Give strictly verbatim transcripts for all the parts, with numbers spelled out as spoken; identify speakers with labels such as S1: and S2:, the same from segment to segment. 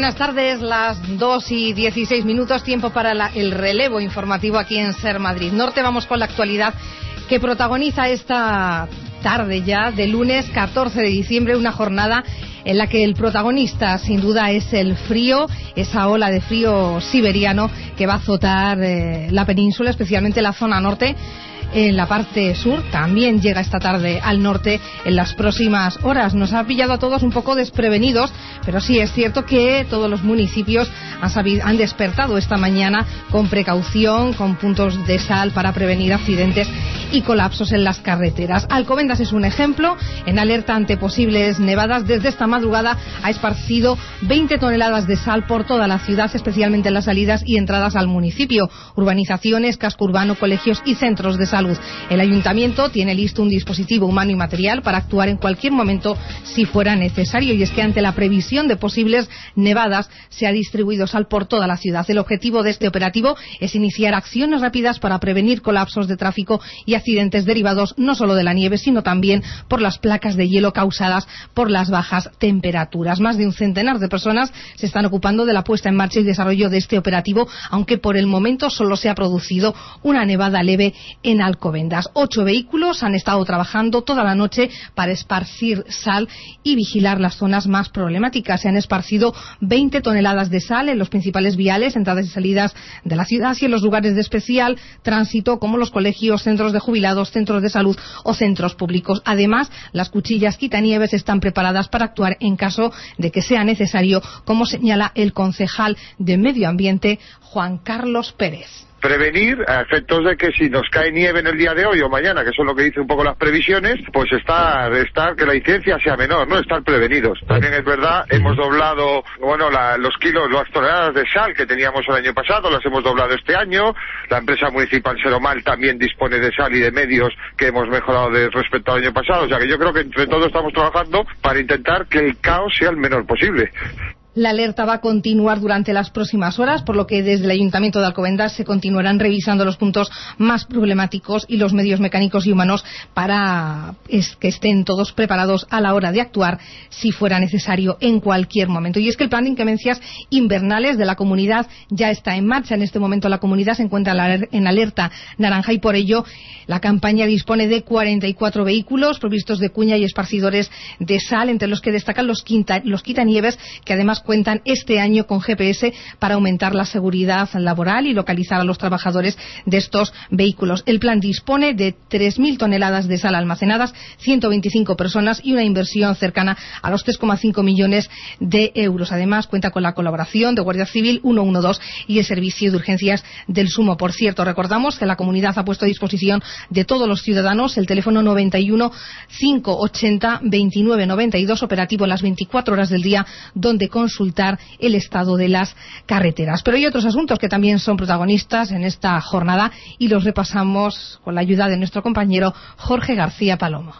S1: Buenas tardes, las dos y dieciséis minutos, tiempo para la, el relevo informativo aquí en Ser Madrid Norte. Vamos con la actualidad que protagoniza esta tarde ya de lunes catorce de diciembre, una jornada en la que el protagonista sin duda es el frío, esa ola de frío siberiano que va a azotar eh, la península, especialmente la zona norte. En la parte sur también llega esta tarde al norte en las próximas horas. Nos ha pillado a todos un poco desprevenidos, pero sí es cierto que todos los municipios han, sabido, han despertado esta mañana con precaución, con puntos de sal para prevenir accidentes y colapsos en las carreteras. Alcobendas es un ejemplo. En alerta ante posibles nevadas, desde esta madrugada ha esparcido veinte toneladas de sal por toda la ciudad, especialmente en las salidas y entradas al municipio, urbanizaciones, casco urbano, colegios y centros de salud. El ayuntamiento tiene listo un dispositivo humano y material para actuar en cualquier momento si fuera necesario, y es que ante la previsión de posibles nevadas se ha distribuido sal por toda la ciudad. El objetivo de este operativo es iniciar acciones rápidas para prevenir colapsos de tráfico y accidentes derivados no solo de la nieve, sino también por las placas de hielo causadas por las bajas temperaturas. Más de un centenar de personas se están ocupando de la puesta en marcha y desarrollo de este operativo, aunque por el momento solo se ha producido una nevada leve en Alcobendas. Ocho vehículos han estado trabajando toda la noche para esparcir sal y vigilar las zonas más problemáticas. Se han esparcido veinte toneladas de sal en los principales viales, entradas y salidas de la ciudad, y en los lugares de especial tránsito como los colegios, centros de jubilados, centros de salud o centros públicos. Además, las cuchillas quitanieves están preparadas para actuar en caso de que sea necesario, como señala el concejal de Medio Ambiente, Juan Carlos Pérez.
S2: Prevenir a efectos de que si nos cae nieve en el día de hoy o mañana, que son lo que dicen un poco las previsiones, pues estar, estar que la incidencia sea menor, ¿no? Estar prevenidos. También es verdad, hemos doblado, bueno, la, los kilos, las toneladas de sal que teníamos el año pasado, las hemos doblado este año. La empresa municipal Seromal también dispone de sal y de medios que hemos mejorado de, respecto al año pasado. O sea que yo creo que entre todos estamos trabajando para intentar que el caos sea el menor posible.
S1: La alerta va a continuar durante las próximas horas, por lo que desde el Ayuntamiento de Alcobendas se continuarán revisando los puntos más problemáticos y los medios mecánicos y humanos para es, que estén todos preparados a la hora de actuar si fuera necesario en cualquier momento. Y es que el plan de inclemencias invernales de la comunidad ya está en marcha. En este momento la comunidad se encuentra en alerta naranja y por ello la campaña dispone de cuarenta y cuatro vehículos provistos de cuña y esparcidores de sal, entre los que destacan los, quinta, los quitanieves, que además cuentan este año con G P S para aumentar la seguridad laboral y localizar a los trabajadores de estos vehículos. El plan dispone de tres mil toneladas de sal almacenadas, ciento veinticinco personas y una inversión cercana a los tres coma cinco millones de euros. Además, cuenta con la colaboración de Guardia Civil, ciento doce y el Servicio de Urgencias del Sumo. Por cierto, recordamos que la comunidad ha puesto a disposición de todos los ciudadanos el teléfono noventa y uno, cinco ochenta, veintinueve noventa y dos, operativo las veinticuatro horas del día, donde con consultar el estado de las carreteras. Pero hay otros asuntos que también son protagonistas en esta jornada y los repasamos con la ayuda de nuestro compañero Jorge García Palomo.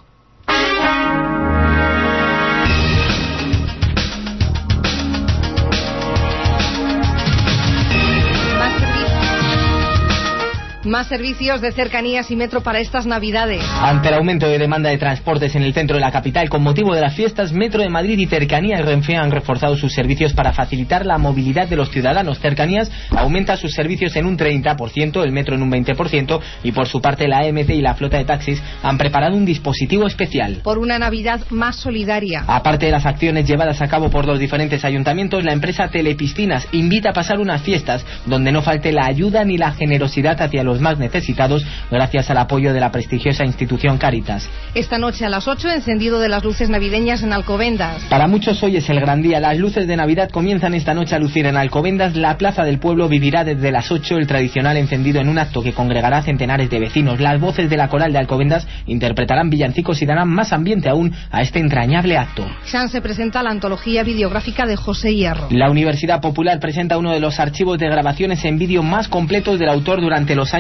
S1: Más servicios de cercanías y metro para estas Navidades.
S3: Ante el aumento de demanda de transportes en el centro de la capital con motivo de las fiestas, Metro de Madrid y Cercanías y Renfe han reforzado sus servicios para facilitar la movilidad de los ciudadanos. Cercanías aumenta sus servicios en un treinta por ciento, el Metro en un veinte por ciento y por su parte la A M T y la flota de taxis han preparado un dispositivo especial.
S1: Por una Navidad más solidaria.
S3: Aparte de las acciones llevadas a cabo por los diferentes ayuntamientos, la empresa Telepiscinas invita a pasar unas fiestas donde no falte la ayuda ni la generosidad hacia los los más necesitados, gracias al apoyo de la prestigiosa institución Cáritas.
S1: Esta noche a las ocho, encendido de las luces navideñas en Alcobendas.
S3: Para muchos hoy es el gran día. Las luces de Navidad comienzan esta noche a lucir en Alcobendas. La plaza del pueblo vivirá desde las ocho el tradicional encendido en un acto que congregará a centenares de vecinos. Las voces de la coral de Alcobendas interpretarán villancicos y darán más ambiente aún a este entrañable acto.
S1: San se presenta la antología videográfica de José Hierro.
S3: La Universidad Popular presenta uno de los archivos de grabaciones en vídeo más completos del autor durante los años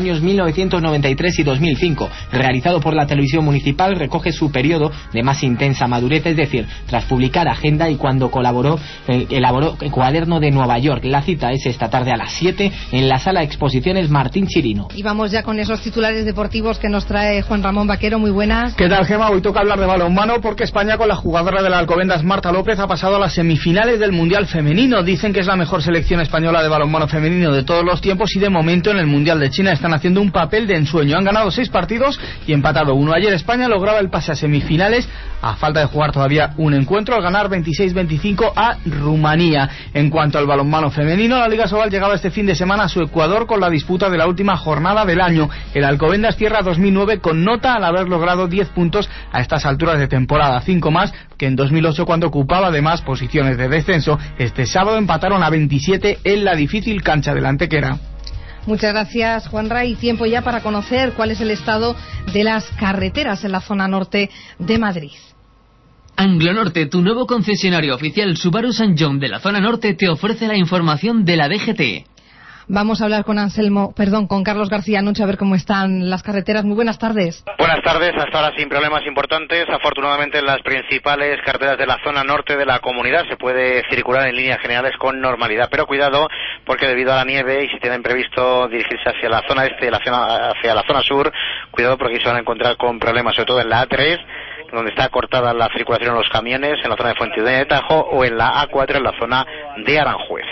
S3: años mil novecientos noventa y tres y dos mil cinco. Realizado por la televisión municipal, recoge su periodo de más intensa madurez, es decir, tras publicar Agenda y cuando colaboró, eh, elaboró el Cuaderno de Nueva York. La cita es esta tarde a las siete en la sala de exposiciones Martín Chirino.
S1: Y vamos ya con esos titulares deportivos que nos trae Juan Ramón Vaquero. Muy buenas.
S4: ¿Qué tal, Gema? Hoy toca hablar de balonmano porque España, con la jugadora de la Alcobendas Marta López, ha pasado a las semifinales del Mundial Femenino. Dicen que es la mejor selección española de balonmano femenino de todos los tiempos y de momento en el Mundial de China están haciendo un papel de ensueño. Han ganado seis partidos y empatado uno. Ayer España lograba el pase a semifinales a falta de jugar todavía un encuentro al ganar veintiséis veinticinco a Rumanía. En cuanto al balonmano femenino, la Liga Sobal llegaba este fin de semana a su Ecuador con la disputa de la última jornada del año. El Alcobendas cierra dos mil nueve con nota al haber logrado diez puntos a estas alturas de temporada, cinco más que en dos mil ocho cuando ocupaba además posiciones de descenso. Este sábado empataron a veintisiete en la difícil cancha del Antequera.
S1: Muchas gracias, Juanra. Y tiempo ya para conocer cuál es el estado de las carreteras en la zona norte de Madrid.
S5: Anglonorte, tu nuevo concesionario oficial Subaru San John de la zona norte, te ofrece la información de la D G T.
S1: Vamos a hablar con Anselmo, perdón, con Carlos García Noche a ver cómo están las carreteras. Muy buenas tardes.
S6: Buenas tardes, hasta ahora sin problemas importantes. Afortunadamente en las principales carreteras de la zona norte de la comunidad se puede circular en líneas generales con normalidad, pero cuidado porque debido a la nieve y si tienen previsto dirigirse hacia la zona este, la zona, hacia la zona sur, cuidado porque se van a encontrar con problemas, sobre todo en la A tres, donde está cortada la circulación en los camiones, en la zona de Fuente de Tajo, o en la A cuatro en la zona de Aranjuez.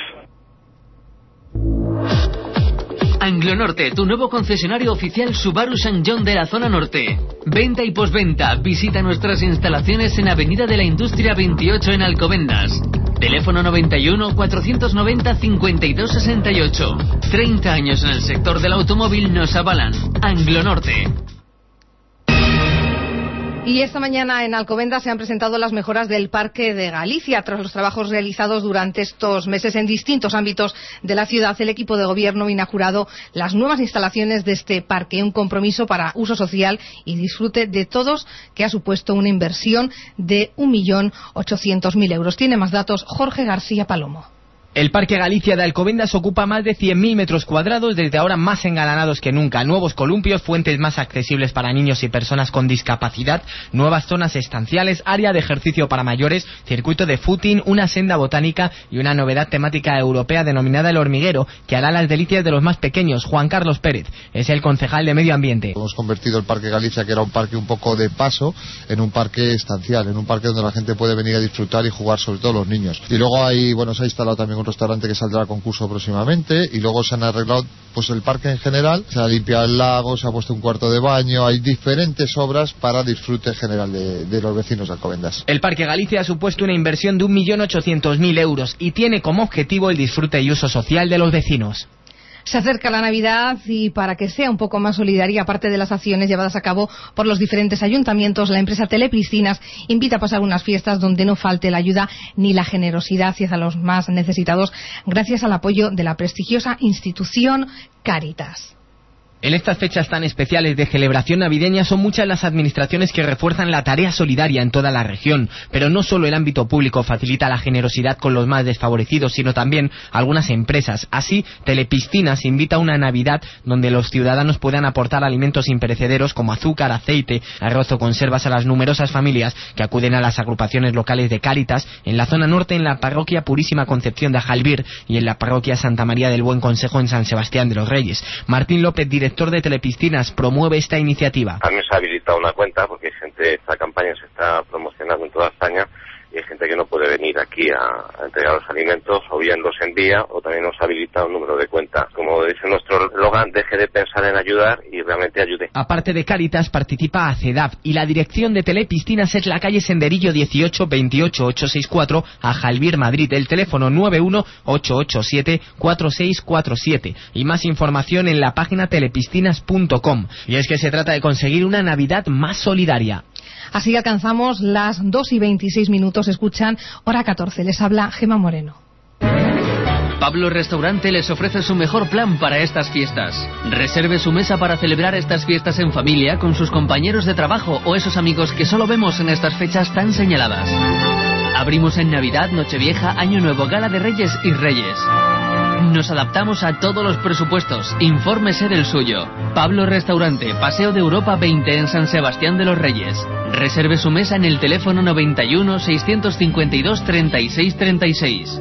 S5: Anglonorte, tu nuevo concesionario oficial Subaru San John de la zona norte. Venta y postventa. Visita nuestras instalaciones en Avenida de la Industria veintiocho en Alcobendas. Teléfono noventa y uno, cuatrocientos noventa, cincuenta y dos sesenta y ocho. treinta años en el sector del automóvil nos avalan. Anglonorte.
S1: Y esta mañana en Alcobendas se han presentado las mejoras del Parque de Galicia. Tras los trabajos realizados durante estos meses en distintos ámbitos de la ciudad, el equipo de gobierno ha inaugurado las nuevas instalaciones de este parque, un compromiso para uso social y disfrute de todos que ha supuesto una inversión de un millón ochocientos mil euros. Tiene más datos Jorge García Palomo.
S3: El Parque Galicia de Alcobendas ocupa más de cien mil metros cuadrados, desde ahora más engalanados que nunca. Nuevos columpios, fuentes más accesibles para niños y personas con discapacidad, nuevas zonas estanciales, área de ejercicio para mayores, circuito de footing, una senda botánica y una novedad temática europea denominada El Hormiguero, que hará las delicias de los más pequeños. Juan Carlos Pérez es el concejal de Medio Ambiente.
S7: Hemos convertido el Parque Galicia, que era un parque un poco de paso, en un parque estancial, en un parque donde la gente puede venir a disfrutar y jugar, sobre todo los niños. Y luego hay, bueno, se ha instalado también un restaurante que saldrá a concurso próximamente, y luego se han arreglado pues el parque en general, se ha limpiado el lago, se ha puesto un cuarto de baño, hay diferentes obras para disfrute general de, de los vecinos de Alcobendas.
S3: El Parque Galicia ha supuesto una inversión de un millón ochocientos mil euros y tiene como objetivo el disfrute y uso social de los vecinos.
S1: Se acerca la Navidad y para que sea un poco más solidaria, aparte de las acciones llevadas a cabo por los diferentes ayuntamientos, la empresa Telepiscinas invita a pasar unas fiestas donde no falte la ayuda ni la generosidad hacia los más necesitados, gracias al apoyo de la prestigiosa institución Cáritas.
S3: En estas fechas tan especiales de celebración navideña son muchas las administraciones que refuerzan la tarea solidaria en toda la región, pero no solo el ámbito público facilita la generosidad con los más desfavorecidos, sino también algunas empresas. Así, Telepiscinas invita a una Navidad donde los ciudadanos puedan aportar alimentos imperecederos como azúcar, aceite, arroz o conservas a las numerosas familias que acuden a las agrupaciones locales de Cáritas en la zona norte, en la parroquia Purísima Concepción de Ajalbir y en la parroquia Santa María del Buen Consejo en San Sebastián de los Reyes. Martín López, director director de Telepiscinas, promueve esta iniciativa.
S8: A mí se ha habilitado una cuenta porque hay gente, esta campaña se está promocionando en toda España y hay gente que no puede venir aquí a, a entregar los alimentos, o bien los envía, o también nos ha habilitado un número de cuenta. Como dice nuestro eslogan, deje de pensar en ayudar y realmente ayude.
S3: Aparte de Cáritas, participa ACEDAP y la dirección de Telepiscinas es la calle Senderillo dieciocho, veintiocho, ochocientos sesenta y cuatro, a Jalbir, Madrid. El teléfono nueve uno, ocho ocho siete, cuatro seis cuatro siete y más información en la página telepiscinas punto com. Y es que se trata de conseguir una Navidad más solidaria.
S1: Así alcanzamos las dos y veintiséis minutos. Escuchan Hora catorce. Les habla Gema Moreno.
S5: Pablo Restaurante les ofrece su mejor plan para estas fiestas. Reserve su mesa para celebrar estas fiestas en familia con sus compañeros de trabajo o esos amigos que solo vemos en estas fechas tan señaladas. Abrimos en Navidad, Nochevieja, Año Nuevo, Gala de Reyes y Reyes. Nos adaptamos a todos los presupuestos. Infórmese del suyo. Pablo Restaurante, Paseo de Europa veinte en San Sebastián de los Reyes. Reserve su mesa en el teléfono noventa y uno, seiscientos cincuenta y dos, treinta y seis treinta y seis.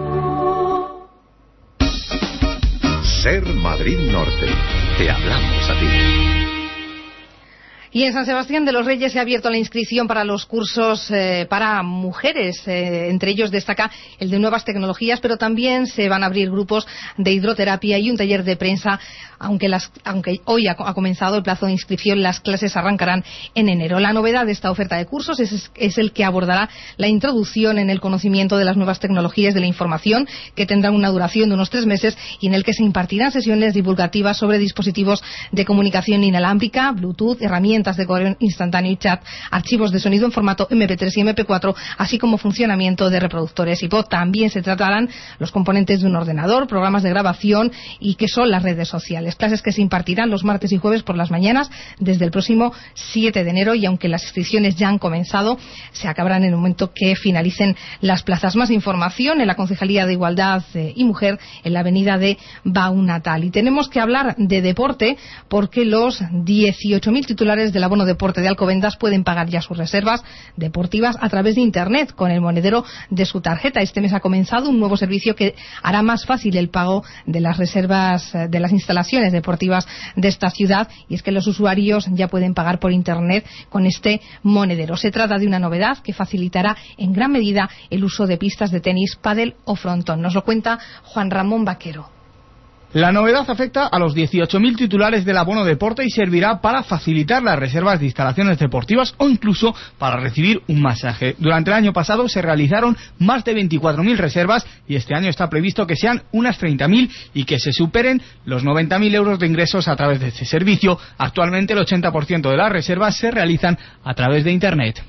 S9: Ser Madrid Norte. Te hablamos a ti.
S1: Y en San Sebastián de los Reyes se ha abierto la inscripción para los cursos eh, para mujeres. Eh, entre ellos destaca el de nuevas tecnologías, pero también se van a abrir grupos de hidroterapia y un taller de prensa. Aunque, las, aunque hoy ha, ha comenzado el plazo de inscripción, las clases arrancarán en enero. La novedad de esta oferta de cursos es, es el que abordará la introducción en el conocimiento de las nuevas tecnologías de la información, que tendrán una duración de unos tres meses y en el que se impartirán sesiones divulgativas sobre dispositivos de comunicación inalámbrica, Bluetooth, herramientas de correo instantáneo y chat, archivos de sonido en formato eme pe tres y eme pe cuatro, así como funcionamiento de reproductores iPod. También se tratarán los componentes de un ordenador, programas de grabación y qué son las redes sociales. Clases que se impartirán los martes y jueves por las mañanas desde el próximo siete de enero, y aunque las inscripciones ya han comenzado, se acabarán en el momento que finalicen las plazas. Más información en la Concejalía de Igualdad y Mujer en la avenida de Baunatal. Y tenemos que hablar de deporte porque los dieciocho mil titulares del abono deporte de Alcobendas pueden pagar ya sus reservas deportivas a través de Internet con el monedero de su tarjeta. Este mes ha comenzado un nuevo servicio que hará más fácil el pago de las reservas de las instalaciones deportivas de esta ciudad, y es que los usuarios ya pueden pagar por Internet con este monedero. Se trata de una novedad que facilitará en gran medida el uso de pistas de tenis, pádel o frontón. Nos lo cuenta Juan Ramón Vaquero.
S4: La novedad afecta a los dieciocho mil titulares del abono deporte y servirá para facilitar las reservas de instalaciones deportivas o incluso para recibir un masaje. Durante el año pasado se realizaron más de veinticuatro mil reservas y este año está previsto que sean unas treinta mil y que se superen los noventa mil euros de ingresos a través de este servicio. Actualmente el ochenta por ciento de las reservas se realizan a través de Internet.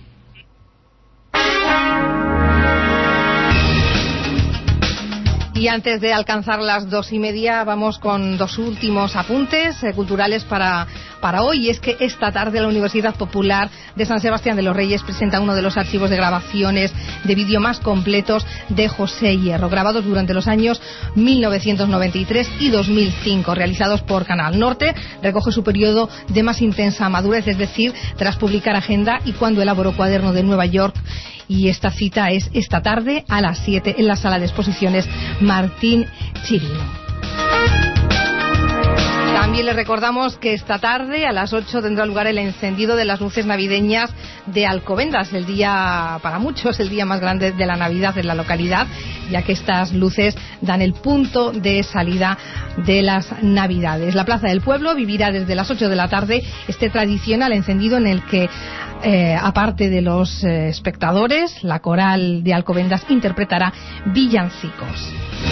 S1: Y antes de alcanzar las dos y media vamos con dos últimos apuntes eh, culturales para, para hoy. Y es que esta tarde la Universidad Popular de San Sebastián de los Reyes presenta uno de los archivos de grabaciones de vídeo más completos de José Hierro, grabados durante los años mil novecientos noventa y tres y dos mil cinco, realizados por Canal Norte. Recoge su periodo de más intensa madurez, es decir, tras publicar Agenda y cuando elaboró Cuaderno de Nueva York. Y esta cita es esta tarde a las siete en la sala de exposiciones Martín Chirino. También les recordamos que esta tarde a las ocho tendrá lugar el encendido de las luces navideñas de Alcobendas, el día, para muchos, el día más grande de la Navidad en la localidad, ya que estas luces dan el punto de salida de las Navidades. La Plaza del Pueblo vivirá desde las ocho de la tarde este tradicional encendido en el que Eh, aparte de los eh, espectadores, la coral de Alcobendas interpretará villancicos.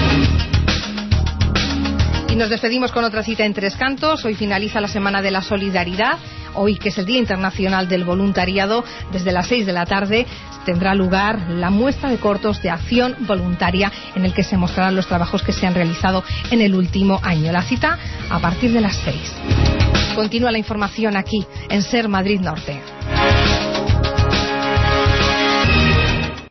S1: Y nos despedimos con otra cita en Tres Cantos. Hoy finaliza la Semana de la Solidaridad. Hoy, que es el Día Internacional del Voluntariado, desde las seis de la tarde tendrá lugar la muestra de cortos de acción voluntaria en el que se mostrarán los trabajos que se han realizado en el último año. La cita a partir de las seis. Continúa la información aquí en Ser Madrid Norte.